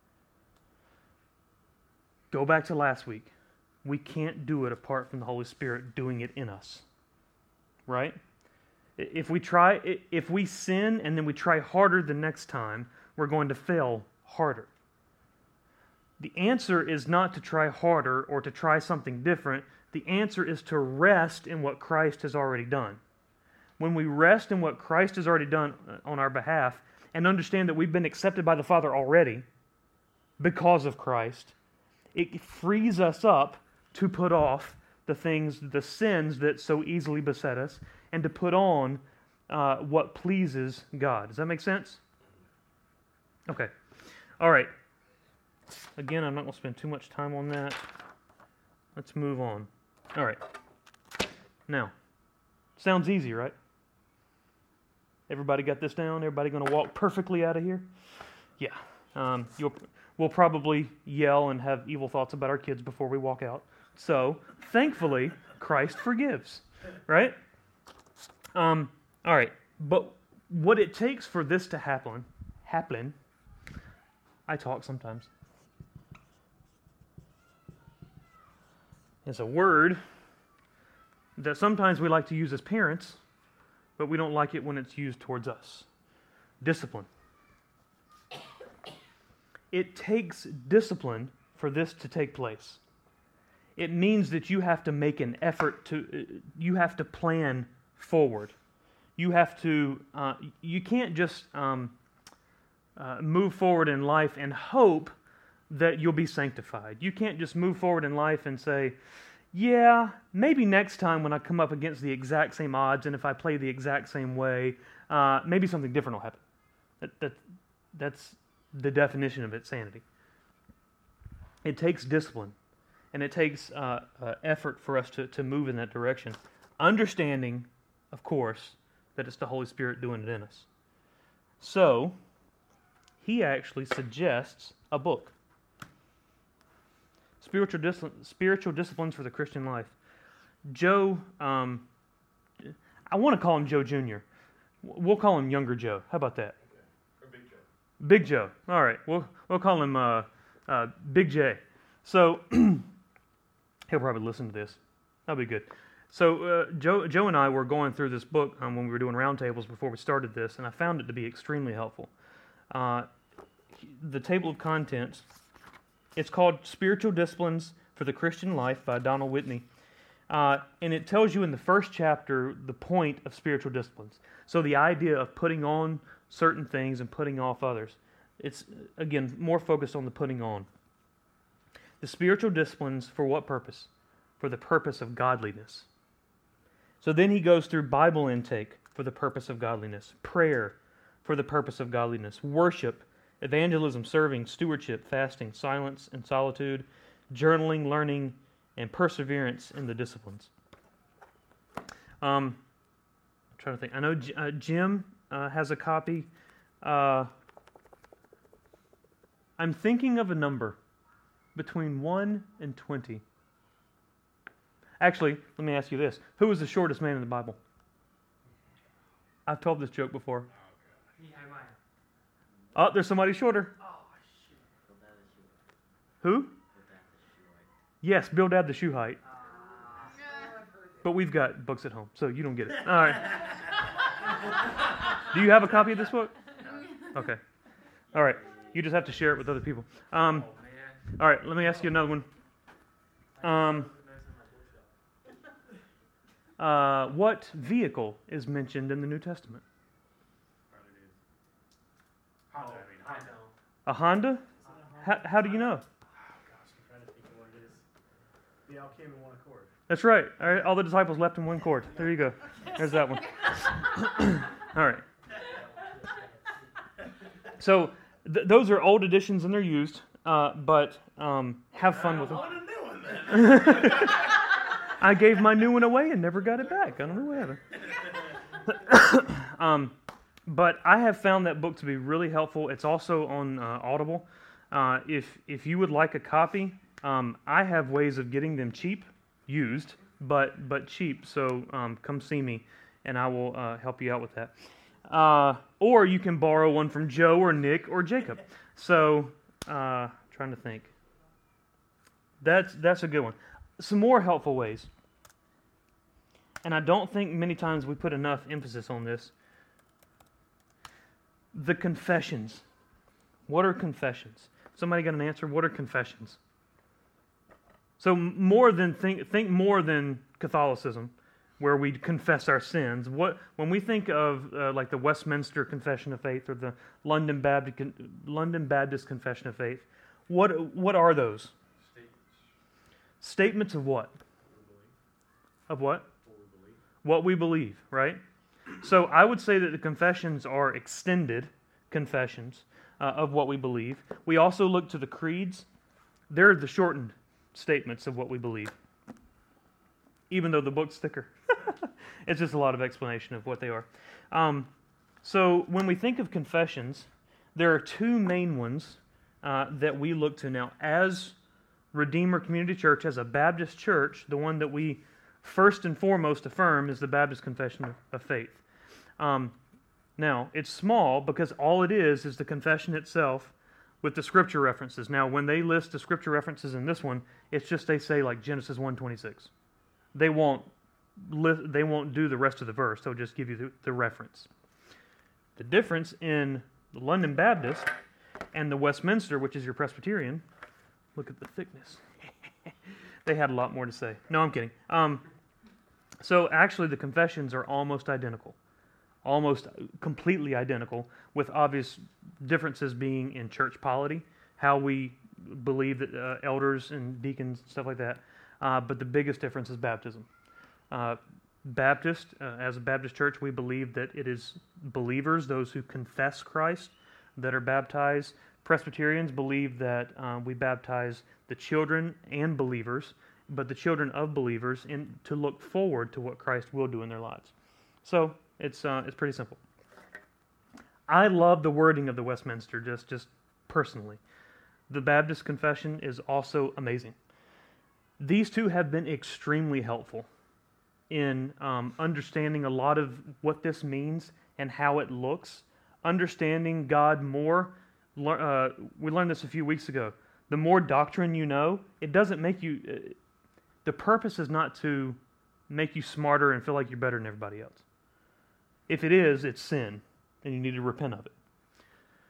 Go back to last week. We can't do it apart from the Holy Spirit doing it in us. Right? If we sin and then we try harder the next time, we're going to fail harder. The answer is not to try harder or to try something different. The answer is to rest in what Christ has already done. When we rest in what Christ has already done on our behalf and understand that we've been accepted by the Father already because of Christ, it frees us up to put off the sins that so easily beset us, and to put on what pleases God. Does that make sense? Okay. All right. Again, I'm not going to spend too much time on that. Let's move on. All right. Now, sounds easy, right? Everybody got this down? Everybody going to walk perfectly out of here? Yeah. We'll probably yell and have evil thoughts about our kids before we walk out. So, thankfully, Christ forgives, right? All right. But what it takes for this to happen, I talk sometimes, is a word that sometimes we like to use as parents, but we don't like it when it's used towards us. Discipline. It takes discipline for this to take place. It means that you have to make an effort you have to plan forward. You have to, you can't just move forward in life and hope that you'll be sanctified. You can't just move forward in life and say, yeah, maybe next time when I come up against the exact same odds and if I play the exact same way, maybe something different will happen. That's the definition of insanity. It takes discipline, and it takes effort for us to move in that direction. Understanding, of course, that it's the Holy Spirit doing it in us. So, he actually suggests a book. Spiritual Disciplines for the Christian Life. Joe, I want to call him Joe Jr. We'll call him Younger Joe. How about that? Or Big Joe. Big Joe. All right. We'll call him Big J. So, he'll probably listen to this. That'll be good. So, Joe and I were going through this book when we were doing roundtables before we started this, and I found it to be extremely helpful. The table of contents It's called Spiritual Disciplines for the Christian Life by Donald Whitney. And it tells you in the first chapter the point of spiritual disciplines. So the idea of putting on certain things and putting off others. It's, again, more focused on the putting on. The spiritual disciplines for what purpose? For the purpose of godliness. So then he goes through Bible intake for the purpose of godliness, prayer for the purpose of godliness, worship, evangelism, serving, stewardship, fasting, silence and solitude, journaling, learning, and perseverance in the disciplines. I'm trying to think. I know Jim has a copy. I'm thinking of a number between 1 and 20. Actually, let me ask you this. Who was the shortest man in the Bible? I've told this joke before. Nehemiah. Oh, there's somebody shorter. Oh, shoot. Who? Yes, Bildad the Shuhite. But we've got books at home, so you don't get it. All right. Do you have a copy of this book? Okay. All right. You just have to share it with other people. Oh, man. All right, let me ask you another one. What vehicle is mentioned in the New Testament? Honda. A Honda? How do you know? Gosh, I'm trying to think of what it is. They all came in one accord. That's right. All right, all the disciples left in one cord. There you go. There's that one. All right. So those are old editions and they're used, but have fun with them. I want a new one then. I gave my new one away and never got it back. I don't know what happened. But I have found that book to be really helpful. It's also on Audible. If you would like a copy, I have ways of getting them cheap, used, but cheap. So come see me, and I will help you out with that. Or you can borrow one from Joe or Nick or Jacob. So trying to think. That's a good one. Some more helpful ways. And I don't think many times we put enough emphasis on this. The confessions. What are confessions? Somebody got an answer? What are confessions? So more than think more than Catholicism, where we confess our sins. When we think of like the Westminster Confession of Faith or the London Baptist Confession of Faith, what are those? Statements of what? Of what? What we believe, right? So I would say that the confessions are extended confessions of what we believe. We also look to the creeds. They're the shortened statements of what we believe, even though the book's thicker. It's just a lot of explanation of what they are. So when we think of confessions, there are two main ones that we look to now. As Redeemer Community Church, as a Baptist church, the one that we first and foremost affirm is the Baptist Confession of Faith. Now, it's small because all it is the confession itself with the scripture references. Now, when they list the scripture references in this one, it's just they say like Genesis 1:26. They won't do the rest of the verse. They'll just give you the reference. The difference in the London Baptist and the Westminster, which is your Presbyterian, look at the thickness. They had a lot more to say. No, I'm kidding. So actually the confessions are almost identical. Almost completely identical, with obvious differences being in church polity, how we believe that elders and deacons, stuff like that. But the biggest difference is baptism. Baptist, as a Baptist church, we believe that it is believers, those who confess Christ, that are baptized. Presbyterians believe that we baptize the children and believers, but the children of believers to look forward to what Christ will do in their lives. So it's pretty simple. I love the wording of the Westminster, just personally. The Baptist Confession is also amazing. These two have been extremely helpful in understanding a lot of what this means and how it looks, understanding God more. We learned this a few weeks ago. The more doctrine you know, it doesn't make you... the purpose is not to make you smarter and feel like you're better than everybody else. If it is, it's sin, and you need to repent of it.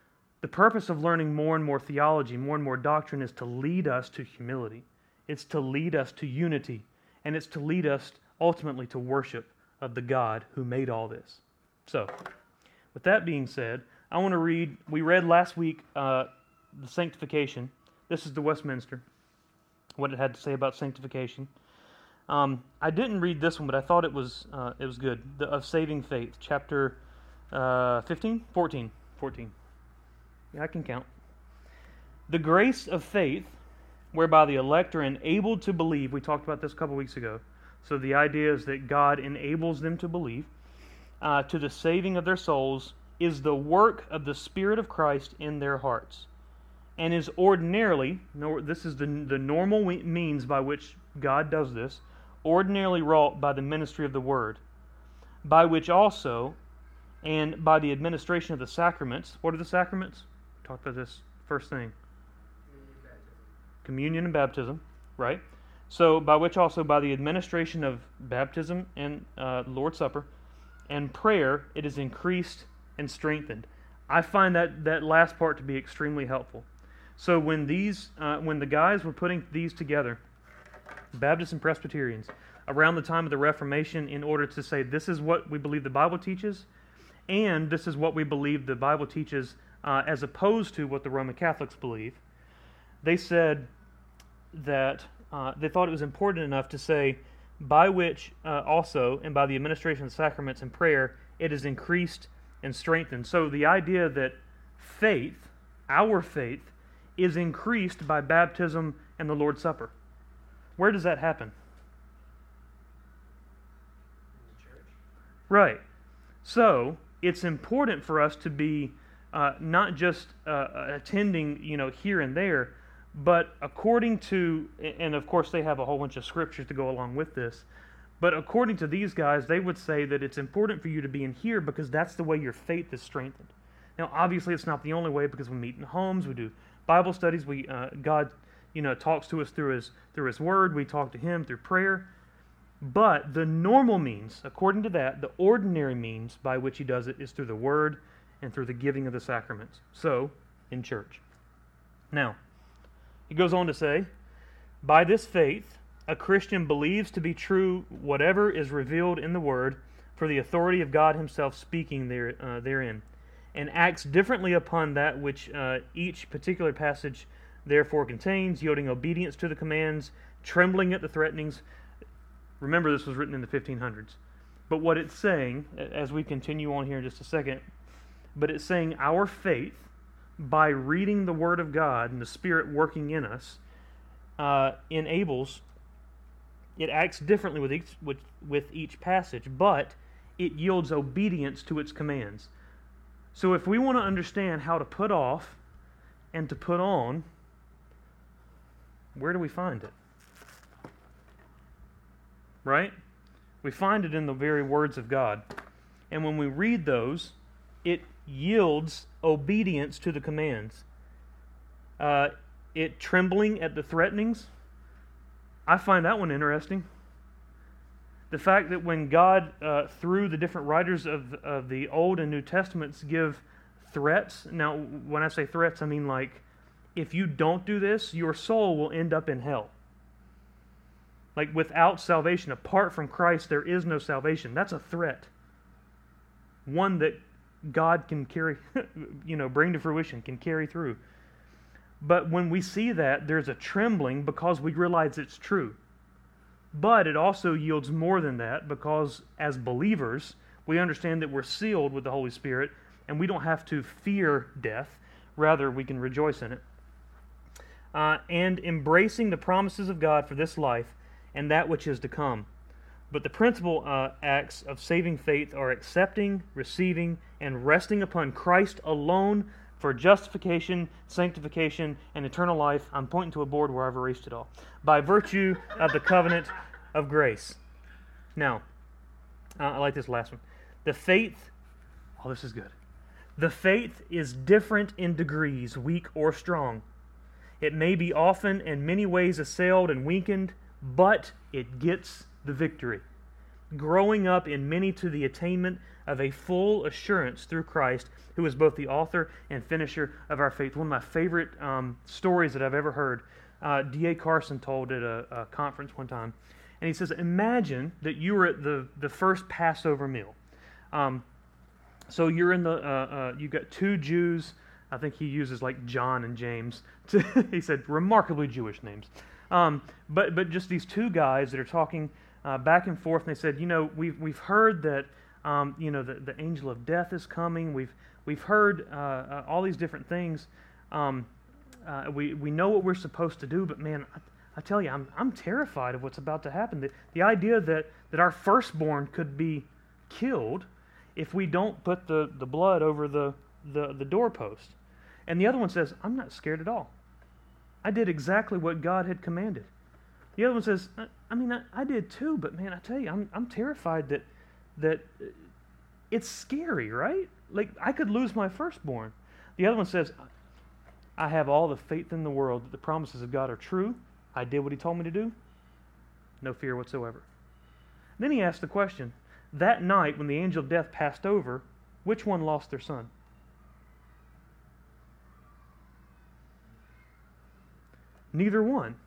The purpose of learning more and more theology, more and more doctrine, is to lead us to humility. It's to lead us to unity, and it's to lead us ultimately to worship of the God who made all this. So, with that being said, I want to read, we read last week the sanctification. This is the Westminster, what it had to say about sanctification. I didn't read this one, but I thought it was good. Of Saving Faith, chapter 14. Yeah, I can count. The grace of faith, whereby the elect are enabled to believe. We talked about this a couple weeks ago. So the idea is that God enables them to believe to the saving of their souls, is the work of the Spirit of Christ in their hearts, and is ordinarily, this is the normal means by which God does this, ordinarily wrought by the ministry of the Word, by which also, and by the administration of the sacraments. What are the sacraments? Talk about this first thing. Communion and baptism, right? So, by which also, by the administration of baptism and Lord's Supper and prayer, it is increased and strengthened. I find that last part to be extremely helpful. So, when the guys were putting these together, Baptists and Presbyterians, around the time of the Reformation, in order to say this is what we believe the Bible teaches, and this is what we believe the Bible teaches as opposed to what the Roman Catholics believe, they said that they thought it was important enough to say, by which also, and by the administration of the sacraments and prayer, it is increased and strengthened. So the idea that faith, our faith, is increased by baptism and the Lord's Supper. Where does that happen? In the church. Right. So it's important for us to be not just attending, here and there, but according to, and of course they have a whole bunch of scriptures to go along with this, but according to these guys, they would say that it's important for you to be in here because that's the way your faith is strengthened. Now, obviously, it's not the only way, because we meet in homes, we do Bible studies, God, talks to us through His Word, we talk to Him through prayer. But the normal means, according to that, the ordinary means by which He does it is through the Word and through the giving of the sacraments. So, in church. Now, he goes on to say, by this faith, a Christian believes to be true whatever is revealed in the Word, for the authority of God Himself speaking therein, and acts differently upon that which each particular passage therefore contains, yielding obedience to the commands, trembling at the threatenings. Remember, this was written in the 1500s. But what it's saying, as we continue on here in just a second, but it's saying our faith, by reading the Word of God and the Spirit working in us, enables, it acts differently with each passage, but it yields obedience to its commands. So if we want to understand how to put off and to put on, where do we find it? Right? We find it in the very words of God. And when we read those, it yields obedience to the commands. It trembling at the threatenings. I find that one interesting. The fact that when God, through the different writers of the Old and New Testaments, give threats. Now, when I say threats, I mean like, if you don't do this, your soul will end up in hell. Like, without salvation, apart from Christ, there is no salvation. That's a threat. One that God can carry, bring to fruition, can carry through. But when we see that, there's a trembling because we realize it's true. But it also yields more than that, because as believers, we understand that we're sealed with the Holy Spirit and we don't have to fear death. Rather, we can rejoice in it. And embracing the promises of God for this life and that which is to come. But the principal acts of saving faith are accepting, receiving, and resting upon Christ alone for justification, sanctification, and eternal life. I'm pointing to a board where I've erased it all. By virtue of the covenant of grace. Now, I like this last one. The faith, this is good. The faith is different in degrees, weak or strong. It may be often in many ways assailed and weakened, but it gets the victory. growing up in many to the attainment of a full assurance through Christ, who is both the author and finisher of our faith. One of my favorite stories that I've ever heard, D.A. Carson told at a conference one time. And he says, imagine that you were at the first Passover meal. So you're in you've got two Jews. I think he uses like John and James. He said remarkably Jewish names. But just these two guys that are talking back and forth, and they said, we've heard that, the angel of death is coming. We've heard all these different things. We know what we're supposed to do, but man, I tell you, I'm terrified of what's about to happen. The idea that our firstborn could be killed if we don't put the blood over the doorpost. And the other one says, I'm not scared at all. I did exactly what God had commanded. The other one says, I did too, but man, I tell you, I'm terrified that it's scary, right? Like, I could lose my firstborn. The other one says, I have all the faith in the world that the promises of God are true. I did what he told me to do. No fear whatsoever. Then he asked the question, that night when the angel of death passed over, which one lost their son? Neither one.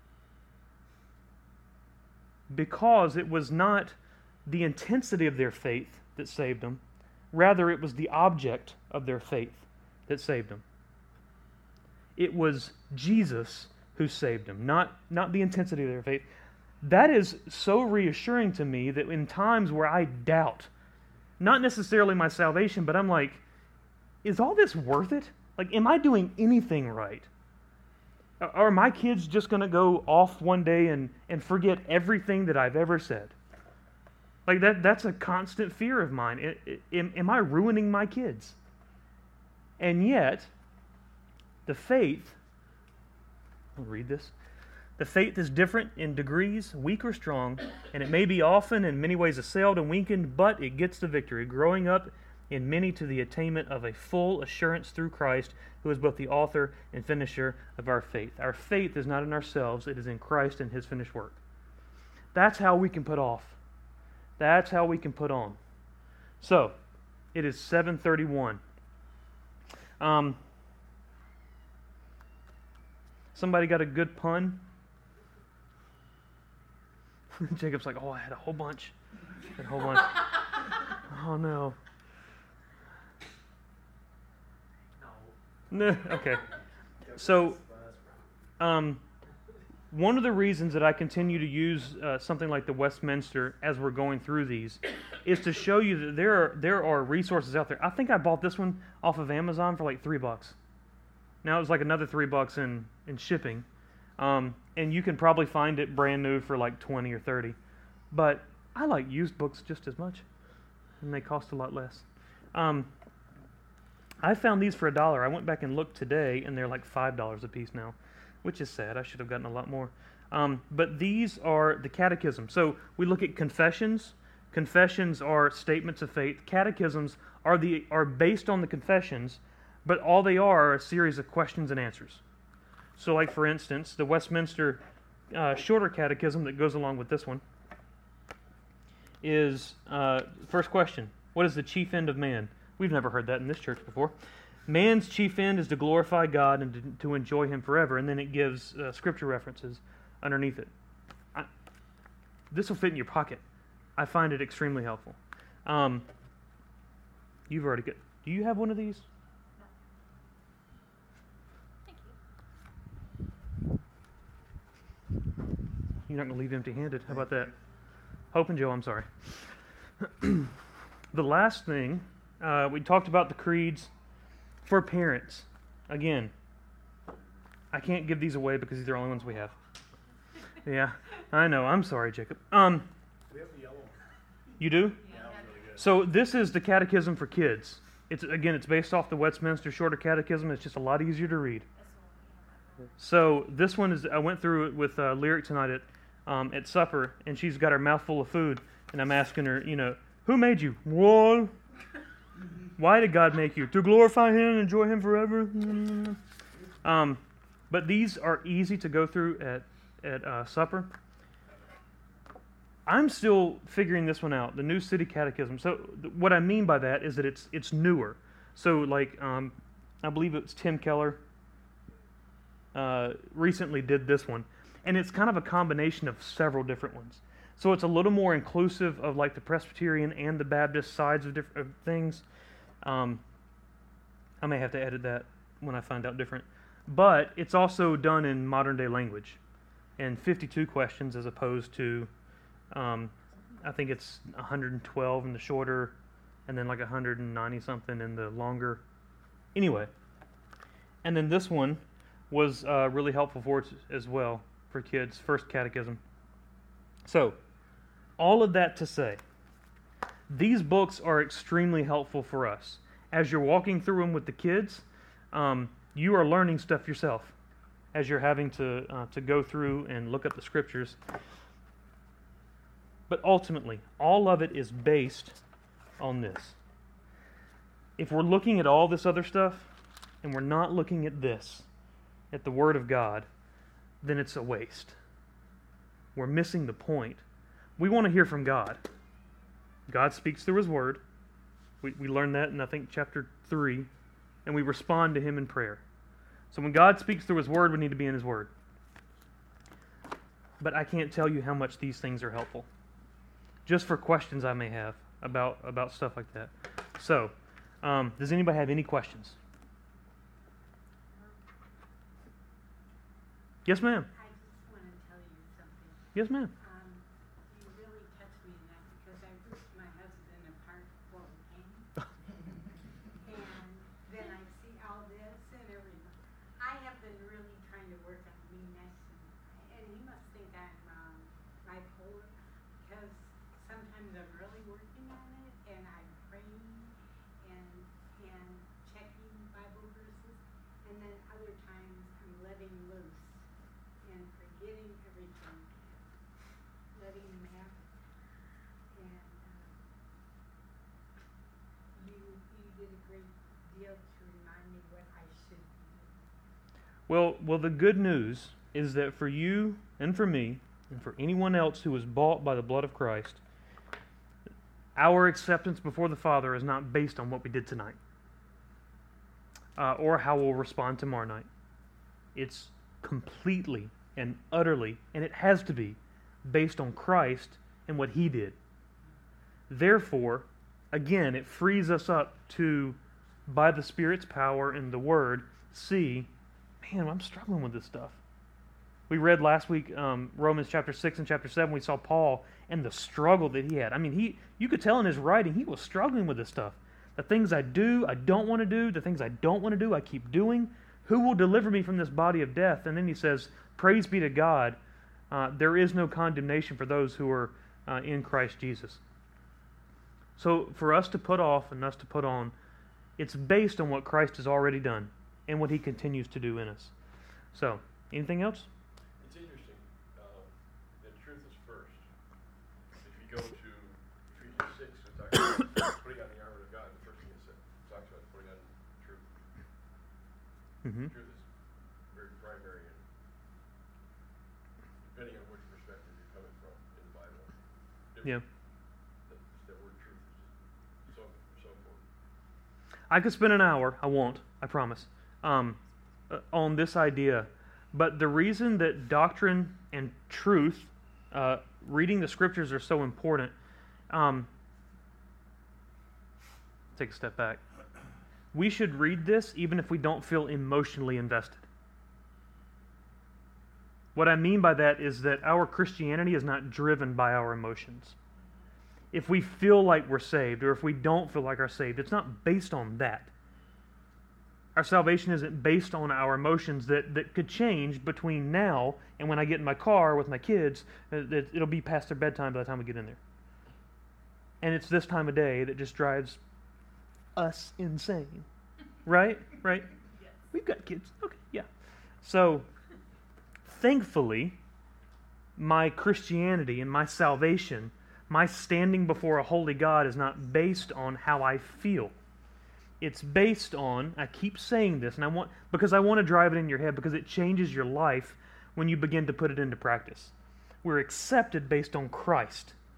Because it was not the intensity of their faith that saved them. Rather, it was the object of their faith that saved them. It was Jesus who saved them, not the intensity of their faith. That is so reassuring to me that in times where I doubt, not necessarily my salvation, but I'm like, is all this worth it? Like, am I doing anything right? Are my kids just going to go off one day and forget everything that I've ever said? Like, that's a constant fear of mine. Am I ruining my kids? And yet, the faith, I'll read this. The faith is different in degrees, weak or strong, and it may be often in many ways assailed and weakened, but it gets the victory, growing up in many to the attainment of a full assurance through Christ, who is both the author and finisher of our faith. Our faith is not in ourselves, it is in Christ and his finished work. That's how we can put off. That's how we can put on. So, it is 7:31. Somebody got a good pun? Jacob's like, I had a whole bunch. Oh, no. No. Okay. So, one of the reasons that I continue to use something like the Westminster as we're going through these is to show you that there are resources out there. I think I bought this one off of Amazon for like $3. Now it was like another $3 in shipping. And you can probably find it brand new for like 20 or 30. But I like used books just as much. And they cost a lot less. I found these for $1. I went back and looked today, and they're like $5 a piece now, which is sad. I should have gotten a lot more. But these are the catechism. So we look at confessions. Confessions are statements of faith. Catechisms are based on the confessions, but all they are a series of questions and answers. So like, for instance, the Westminster Shorter Catechism that goes along with this one is, first question, what is the chief end of man? We've never heard that in this church before. Man's chief end is to glorify God and to enjoy him forever. And then it gives scripture references underneath it. This will fit in your pocket. I find it extremely helpful. You've already got... Do you have one of these? You're not going to leave empty-handed. How about that? Hope and Joe, I'm sorry. The last thing, we talked about the creeds for parents. Again, I can't give these away because these are the only ones we have. Yeah, I know. I'm sorry, Jacob. We have the yellow one. You do? Yeah, that was really good. So this is the Catechism for kids. It's based off the Westminster Shorter Catechism. It's just a lot easier to read. So this one is, I went through it with Lyric tonight at supper, and she's got her mouth full of food, and I'm asking her, who made you? Well, why did God make you? To glorify him and enjoy him forever? But these are easy to go through at supper. I'm still figuring this one out, the New City Catechism. So what I mean by that is that it's newer. So like, I believe it's Tim Keller recently did this one. And it's kind of a combination of several different ones. So it's a little more inclusive of like the Presbyterian and the Baptist sides of different things. I may have to edit that when I find out different. But it's also done in modern day language. And 52 questions as opposed to, I think it's 112 in the shorter, and then like 190 something in the longer. Anyway. And then this one was really helpful for it as well, for kids, First Catechism. So, all of that to say, these books are extremely helpful for us. As you're walking through them with the kids, you are learning stuff yourself as you're having to go through and look up the scriptures. But ultimately, all of it is based on this. If we're looking at all this other stuff, and we're not looking at this, at the Word of God, then it's a waste. We're missing the point. We want to hear from God. God speaks through His Word. We learned that in, I think, chapter 3, and we respond to Him in prayer. So when God speaks through His Word, we need to be in His Word. But I can't tell you how much these things are helpful. Just for questions I may have about stuff like that. So, does anybody have any questions? Yes, ma'am. I just want to tell you something. Yes, ma'am. You really touched me in that because I ripped my husband apart before we came. And then I see all this and everything. I have been really trying to work on meanness, and he must think I'm bipolar because sometimes I'm really working on it and I'm praying and checking Bible verses, and then other times I'm letting loose and forgetting everything, letting him have it. And you did a great deal to remind me what I should be doing. Well, the good news is that for you and for me and for anyone else who was bought by the blood of Christ, our acceptance before the Father is not based on what we did tonight or how we'll respond tomorrow night. It's completely and utterly, and it has to be, based on Christ and what He did. Therefore, again, it frees us up to, by the Spirit's power and the Word, see, man, I'm struggling with this stuff. We read last week Romans chapter 6 and chapter 7. We saw Paul and the struggle that he had. I mean, you could tell in his writing he was struggling with this stuff. The things I do, I don't want to do. The things I don't want to do, I keep doing. Who will deliver me from this body of death? And then he says, praise be to God, there is no condemnation for those who are in Christ Jesus. So for us to put off and us to put on, it's based on what Christ has already done and what He continues to do in us. So, anything else? It's interesting that truth is first. If you go to Ephesians 6, it talks about putting on the armor of God. The first thing it talks about is putting on truth. Mm-hmm. Truth is very primary, and depending on which perspective you're coming from in the Bible. Yeah. That word truth is just so important. I could spend an hour, I won't, I promise, on this idea. But the reason that doctrine and truth, reading the scriptures are so important, take a step back. We should read this even if we don't feel emotionally invested. What I mean by that is that our Christianity is not driven by our emotions. If we feel like we're saved or if we don't feel like we're saved, it's not based on that. Our salvation isn't based on our emotions that could change between now and when I get in my car with my kids. It'll be past their bedtime by the time we get in there. And it's this time of day that just drives us insane. Right? Right? Yes. We've got kids. Okay, yeah. So, thankfully, my Christianity and my salvation, my standing before a holy God is not based on how I feel. It's based on, I keep saying this, and because I want to drive it in your head, because it changes your life when you begin to put it into practice. We're accepted based on Christ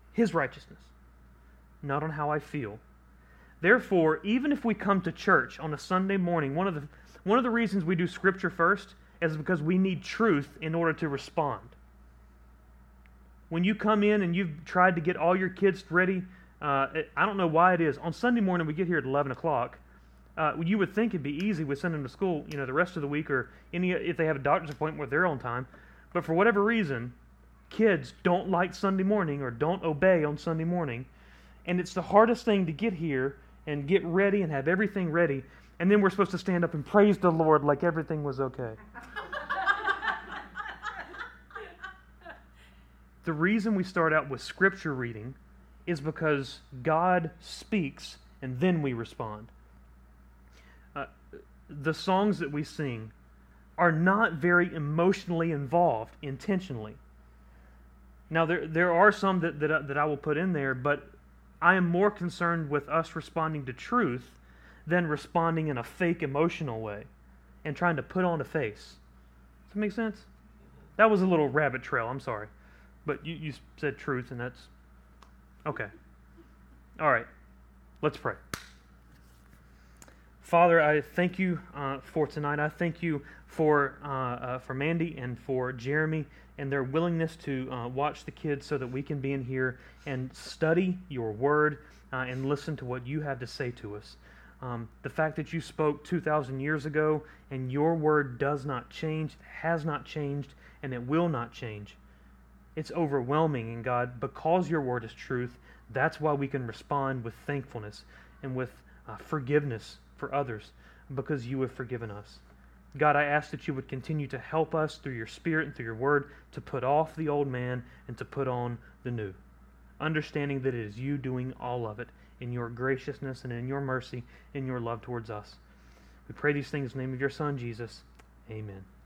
His righteousness, not on how I feel. Therefore, even if we come to church on a Sunday morning, one of the reasons we do Scripture first is because we need truth in order to respond. When you come in and you've tried to get all your kids ready, I don't know why it is. On Sunday morning, we get here at 11 o'clock. You would think it'd be easy. We send them to school, the rest of the week, or if they have a doctor's appointment where they're on time. But for whatever reason, kids don't like Sunday morning or don't obey on Sunday morning. And it's the hardest thing to get here and get ready and have everything ready. And then we're supposed to stand up and praise the Lord like everything was okay. The reason we start out with Scripture reading is because God speaks and then we respond. The songs that we sing are not very emotionally involved intentionally. Now, there are some that I will put in there, but I am more concerned with us responding to truth than responding in a fake emotional way and trying to put on a face. Does that make sense? That was a little rabbit trail, I'm sorry. But you said truth, and that's... Okay. All right. Let's pray. Father, I thank you for tonight. I thank you for Mandy and for Jeremy and their willingness to watch the kids so that we can be in here and study your word and listen to what you have to say to us. The fact that you spoke 2,000 years ago and your word does not change, has not changed, and it will not change. It's overwhelming, and God, because your word is truth, that's why we can respond with thankfulness and with forgiveness for others, because you have forgiven us. God, I ask that you would continue to help us through your Spirit and through your word to put off the old man and to put on the new, understanding that it is you doing all of it in your graciousness and in your mercy, in your love towards us. We pray these things in the name of your Son, Jesus. Amen.